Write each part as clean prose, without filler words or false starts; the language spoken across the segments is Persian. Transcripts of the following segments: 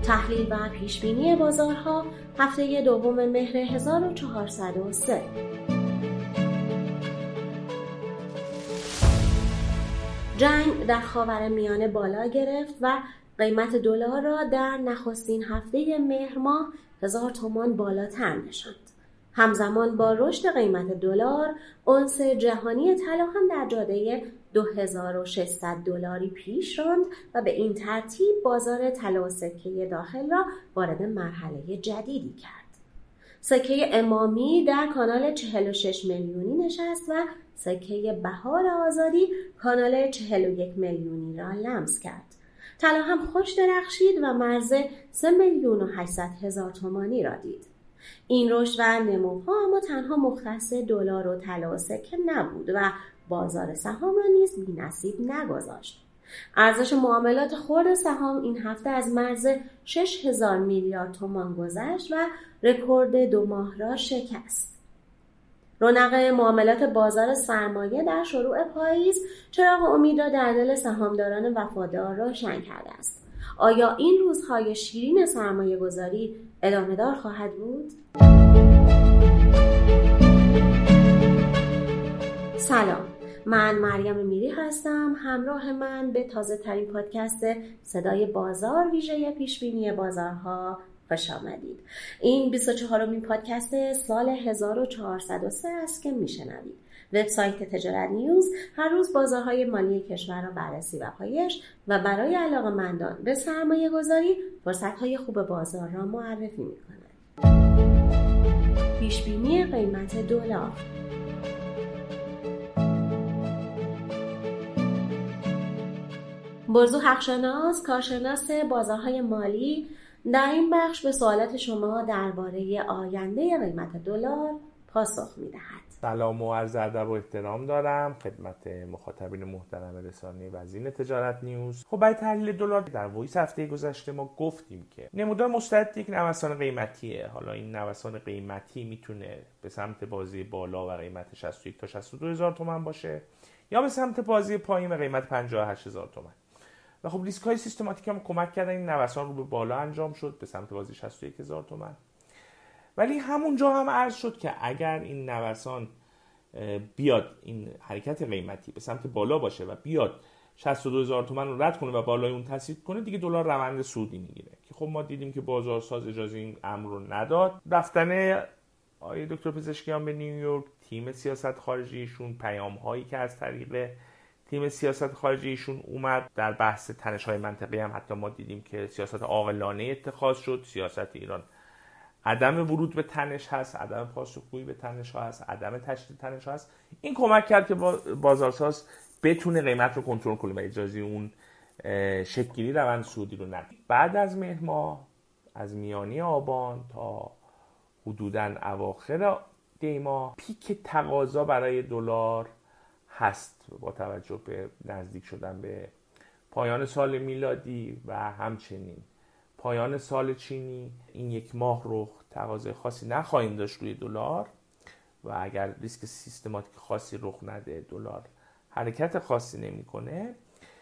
تحلیل و پیشبینی بازارها هفته دوم مهر 1403. جنگ در خاورمیانه بالا گرفت و قیمت دلار را در نخستین هفته مهر ماه 1000 تومان بالاتر نشاند. همزمان با رشد قیمت دلار، اونس جهانی طلا هم در جاده 2600 دلاری پیش راند و به این ترتیب بازار طلا و سکه داخل را وارد مرحله جدیدی کرد. سکه امامی در کانال 46 میلیونی نشست و سکه بهار آزادی کانال 41 میلیونی را لمس کرد. طلا هم خوش درخشید و مرز 3,800,000 تومانی را دید. این رشد و نموها اما تنها مختص دلار و طلا و سکه نبود و بازار سهام را نیز بی‌نصیب نگذاشت. ارزش معاملات خرد سهام این هفته از مرز 6,000 میلیارد تومان گذشت و رکورد 2 ماه را شکست. رونق معاملات بازار سرمایه در شروع پاییز چراغ امید را در دل سهامداران وفادار روشن کرده است. آیا این روزهای شیرین سرمایه گذاری ادامه دار خواهد بود؟ سلام، من مریم میری هستم. همراه من به تازه ترین پادکست صدای بازار ویژه پیشبینی بازارها خوش آمدید. این 24مین پادکست سال 1403 است که میشنوید. وبسایت تجارت نیوز هر روز بازارهای مالی کشور را بررسی و پایش و برای علاقه‌مندان به سرمایه گذاری فرصت‌های خوب بازار را معرفی می‌کند. پیشبینی قیمت دلار. برزو حقشناس، کارشناس بازارهای مالی، در این بخش به سوالات شما درباره آینده قیمت دلار پاسخ می‌دهد. سلام و عرض ادب و احترام دارم خدمت مخاطبین محترم رسانه وزین تجارت نیوز. خب برای تحلیل دلار در وایس هفته گذشته ما گفتیم که نمودار مستعد یک نوسان قیمتیه. حالا این نوسان قیمتی میتونه به سمت بازی بالا و قیمت 61 تا 62 هزار تومان باشه یا به سمت بازی پایین و قیمت 58 هزار تومان. و خب ریسک های سیستماتیک هم کمک کردن این نوسان رو به بالا انجام شد به سمت بازی 61 هزار تومان. ولی همونجا هم عرض شد که اگر این نوسان بیاد، این حرکت قیمتی به سمت بالا باشه و بیاد 62 هزار تومان رو رد کنه و بالای اون تصحیح کنه، دیگه دلار روند صعودی میگیره که خب ما دیدیم که بازارساز اجازه این امر رو نداد. رفتن آقای دکتر پزشکیان به نیویورک، تیم سیاست خارجیشون، پیام هایی که از طریق تیم سیاست خارجیشون اومد در بحث تنش‌های منطقه‌ای هم حتی ما دیدیم که سیاست عاقلانه اتخاذ شد. سیاست ایران عدم ورود به تنش هست، عدم پاسخگویی به تنش ها هست، عدم تشدید تنش ها هست. این کمک کرد که بازارساز بتونه قیمت رو کنترل کنه و اجازه اون شکلی روند صعودی رو نده. بعد از مهر ماه، از میانه آبان تا حدوداً اواخر دی ماه، پیک تقاضا برای دلار هست با توجه به نزدیک شدن به پایان سال میلادی و همچنین پایان سال چینی. این یک ماه رو تقاضای خاصی نخواهیم داشت روی دلار و اگر ریسک سیستماتیک خاصی رخ نده، دلار حرکت خاصی نمیکنه.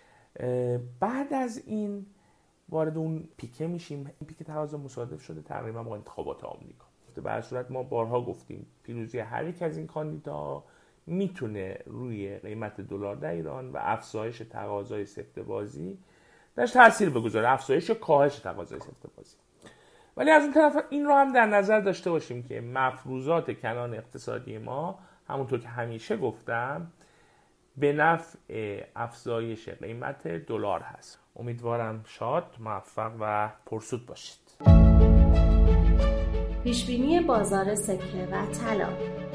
بعد از این وارد اون پیکه میشیم. این پیک تقاضا مصادف شده تقریبا با انتخابات آمریکا. به هر صورت ما بارها گفتیم پیروزی هر یک از این کاندیدا میتونه روی قیمت دلار در ایران و افزایش تقاضای سفت بازی درش تاثیر بگذاره، افزایش و کاهش تقاضای سفت بازی. ولی از اون طرف این رو هم در نظر داشته باشیم که مفروضات کنان اقتصادی ما همونطور که همیشه گفتم به نفع افزایش قیمت دلار هست. امیدوارم شاد، موفق و پرسود باشید. پیشبینی بازار سکه و طلا.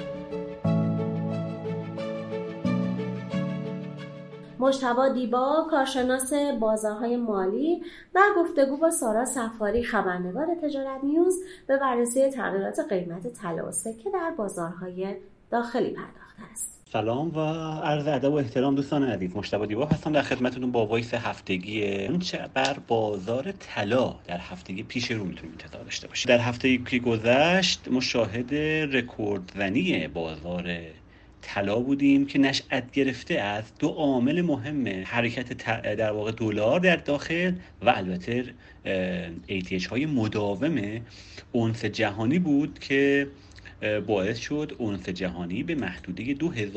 مجتبی دیبا، کارشناس بازارهای مالی، در گفتگو با سارا صفاری خبرنگار تجارت نیوز به بررسی تغییرات قیمت طلا و سکه در بازارهای داخلی پرداخته است. سلام و عرض ادب و احترام دوستان عزیز. مجتبی دیبا هستم در خدمتتون با وایس هفتگی چه بر بازار طلا در هفتگی پیش رو میتونیم انتظار داشته باشید. در هفته‌ای که گذشت مشاهد رکوردزنی بازار طلا بودیم که نشأت گرفته از دو عامل مهم حرکت در واقع دلار در داخل و البته ATH های مداوم اونس جهانی بود که باعث شد اونس جهانی به محدوده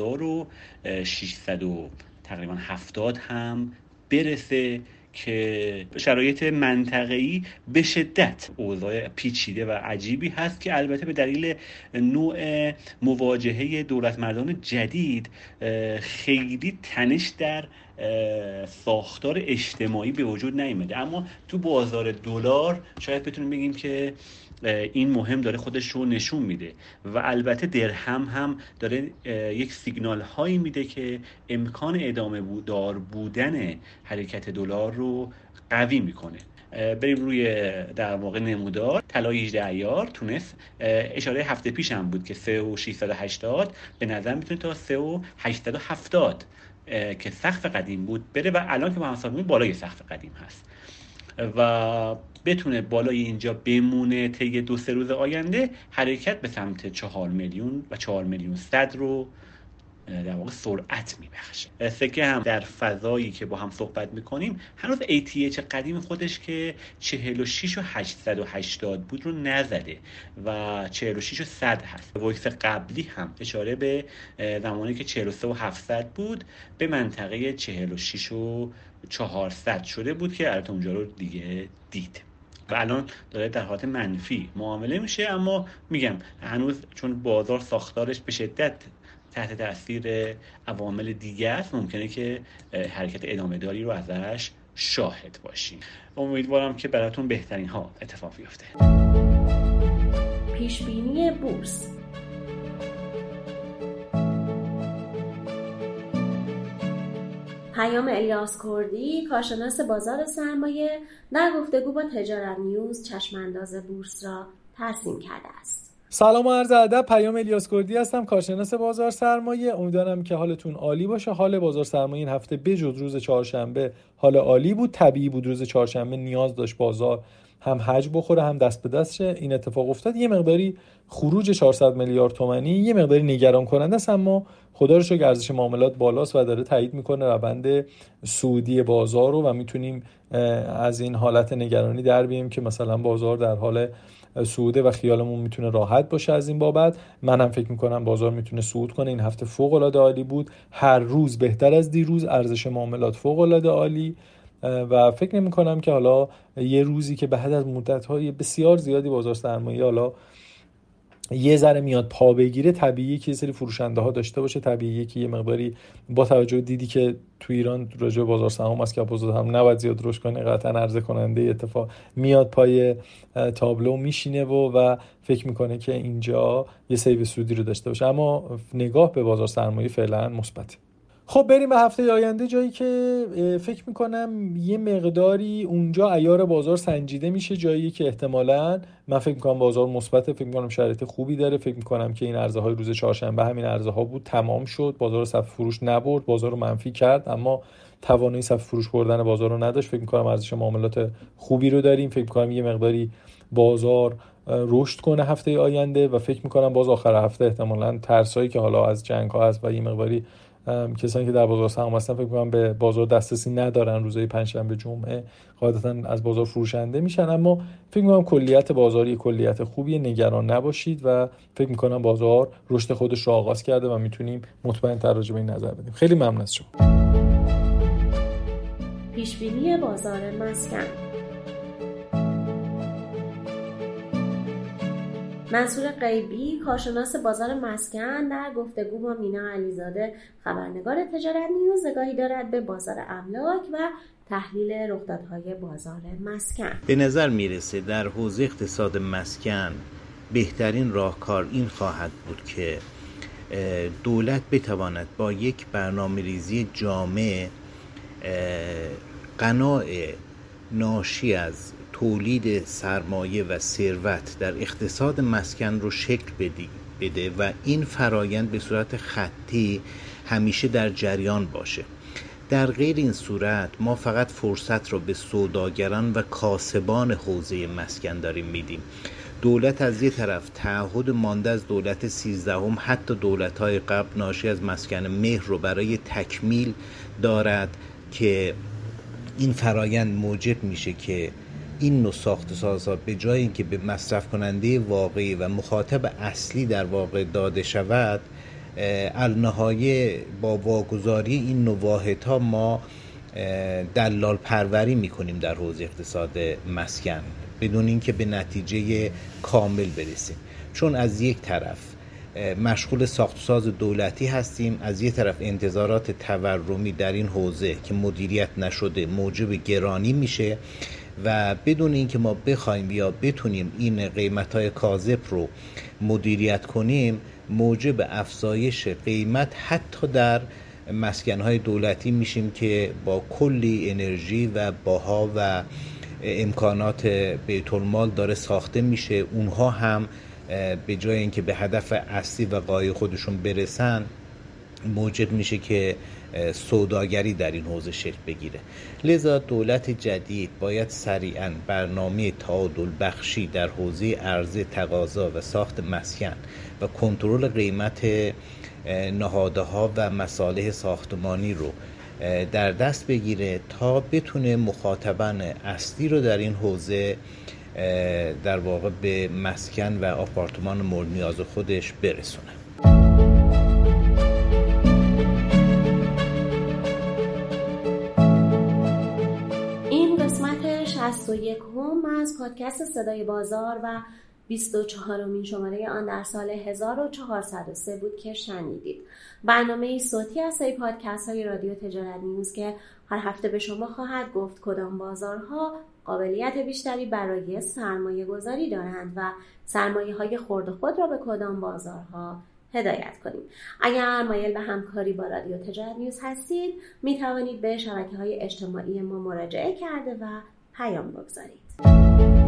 2600 تقریبا 70 هم برسه که شرایط منطقه‌ای به شدت اوضاع پیچیده و عجیبی هست که البته به دلیل نوع مواجهه دولتمردان جدید خیلی تنش در ساختار اجتماعی به وجود نیامده، اما تو بازار دلار شاید بتونیم بگیم که این مهم داره خودش رو نشون میده و البته درهم هم داره یک سیگنال هایی میده که امکان ادامه دار بودن حرکت دلار رو قوی میکنه. بریم روی در واقع نمودار طلای 18 عیار تونس، اشاره هفته پیش هم بود که 3680 به نظر میتونه تا 3870 که سقف قدیم بود بره و الان که با همسان بالای سقف قدیم هست و بتونه بالای اینجا بمونه طی 2-3 روز آینده، حرکت به سمت 4 میلیون و 4 میلیون 100 رو در واقع سرعت میبخشه. سکه هم در فضایی که با هم صحبت میکنیم هنوز ATH قدیم خودش که 46,880 بود رو نزده و 46,100 هست. وایس قبلی هم اشاره به زمانی که 43,700 بود به منطقه 46,400 شده بود که البته اونجا رو دیگه دید و الان داره در حالت منفی معامله میشه، اما میگم هنوز چون بازار ساختارش به شدت تحت تاثیر عوامل دیگه است ممکنه که حرکت ادامه داری رو ازش شاهد باشیم. امیدوارم که براتون بهترین ها اتفاق بیفته. پیش بینی بورس. پیام الیاس کردی، کارشناس بازار سرمایه، در گفتگو با تجارت نیوز چشمانداز بورس را ترسیم کرده است. سلام و عرض ادب. پیام الیاس کردی هستم، کارشناس بازار سرمایه. امیدوارم که حالتون عالی باشه. حال بازار سرمایه این هفته بجز روز چهارشنبه حال عالی بود. طبیعی بود روز چهارشنبه نیاز داشت بازار هم حج بخوره هم دست به دست شه. این اتفاق افتاد. یه مقداری خروج 400 میلیارد تومانی یه مقداری نگران کننده است، اما خدا رو شکر ارزش معاملات بالاست و داره تایید میکنه روند صعودی بازار رو و میتونیم از این حالت نگرانی در بیاییم که مثلا بازار در حال صعوده و خیالمون میتونه راحت باشه از این بابت. منم فکر میکنم بازار میتونه صعود کنه. این هفته فوق العاده عالی بود، هر روز بهتر از دیروز، ارزش معاملات فوق العاده عالی و فکر نمی‌کنم که حالا یه روزی که بعد از مدت‌های بسیار زیادی بازار سرمایه حالا یه ذره میاد پا بگیره، طبیعیه که یه سری فروشنده ها داشته باشه، طبیعیه که یه مقداری با توجه دیدی که تو ایران راجع به بازار سهام است که بازار هم نباید زیاد رشد کنه، قطعا عرضه کننده اتفاق میاد پای تابلو میشینه و فکر میکنه که اینجا یه سیو سودی رو داشته باشه، اما نگاه به بازار سرمایه فعلا مثبته. خب بریم به هفته آینده، جایی که فکر میکنم یه مقداری اونجا عیار بازار سنجیده میشه، جایی که احتمالاً من فکر میکنم بازار مثبته، فکر میکنم شرایط خوبی داره، فکر میکنم که این عرضه های روز چهارشنبه همین عرضه ها بود، تمام شد، بازار صف فروش نبرد، بازار رو منفی کرد اما توانایی صف فروش بردن بازار رو نداشت. فکر میکنم ارزش معاملات خوبی رو داریم، فکر میکنم یه مقداری بازار رشد کنه هفته آینده و فکر میکنم باز آخر هفته احتمالاً ترسایی که حالا از جنگ ها هست و یه مقداری کسانی که در بازار سهام هستن فکر کنم به بازار دسترسی ندارن، روزهای پنجشنبه جمعه قاعدتاً از بازار فروشنده میشن، اما فکر میکنم کلیت بازاری کلیت خوبیه، نگران نباشید و فکر میکنم بازار رشد خودش رو آغاز کرده و میتونیم مطمئن تر راجع به این نظر بدیم. خیلی ممنون از شما. پیش بینی بازار مسکن. منصور غیبی، کارشناس بازار مسکن، در گفتگو با مینا علیزاده خبرنگار تجارت نیوز نگاهی دارد به بازار املاک و تحلیل رخدادهای بازار مسکن. به نظر میرسه در حوزه اقتصاد مسکن بهترین راهکار این خواهد بود که دولت بتواند با یک برنامه‌ریزی جامع قناع ناشی از تولید سرمایه و ثروت در اقتصاد مسکن رو شکل بده و این فرایند به صورت خطی همیشه در جریان باشه. در غیر این صورت ما فقط فرصت رو به سوداگران و کاسبان حوزه مسکن داریم میدیم. دولت از یه طرف تعهد مانده از دولت 13 حتی دولت‌های قبل ناشی از مسکن مهر رو برای تکمیل دارد که این فرایند موجب میشه که این نوع ساخت سازها به جای اینکه به مصرف کننده واقعی و مخاطب اصلی در واقع داده شود، النهایه با واگذاری این نوع واحدها ما دلال پروری میکنیم در حوزه اقتصاد مسکن بدون اینکه به نتیجه کامل برسیم. چون از یک طرف مشغول ساخت و ساز دولتی هستیم، از یک طرف انتظارات تورمی در این حوزه که مدیریت نشده موجب گرانی میشه و بدون اینکه ما بخوایم یا بتونیم این قیمت‌های کاذب رو مدیریت کنیم موجب افزایش قیمت حتی در مسکن‌های دولتی میشیم که با کلی انرژی و باها و امکانات بیت المال داره ساخته میشه. اونها هم به جای اینکه به هدف اصلی و غایه خودشون برسن موجب میشه که سوداگری در این حوزه شکل بگیره. لذا دولت جدید باید سریعاً برنامه تعادل بخشی در حوزه عرضه، تقاضا و ساخت مسکن و کنترل قیمت نهادها و مصالح ساختمانی رو در دست بگیره تا بتونه مخاطبان اصلی رو در این حوزه در واقع به مسکن و آپارتمان مورد نیاز خودش برسونه. این قسمت 61 از پادکست صدای بازار و 24مین شماره آن در سال 1403 بود که شنیدید. برنامه صوتی از سری پادکست های رادیو تجارت نیوز که هر هفته به شما خواهد گفت کدام بازارها قابلیت بیشتری برای سرمایه گذاری دارند و سرمایه های خرد خود را به کدام بازارها هدایت کنیم. اگر مایل به همکاری با رادیو تجارت نیوز هستید می توانید به شبکه‌های اجتماعی ما مراجعه کرده و پیام بگذارید.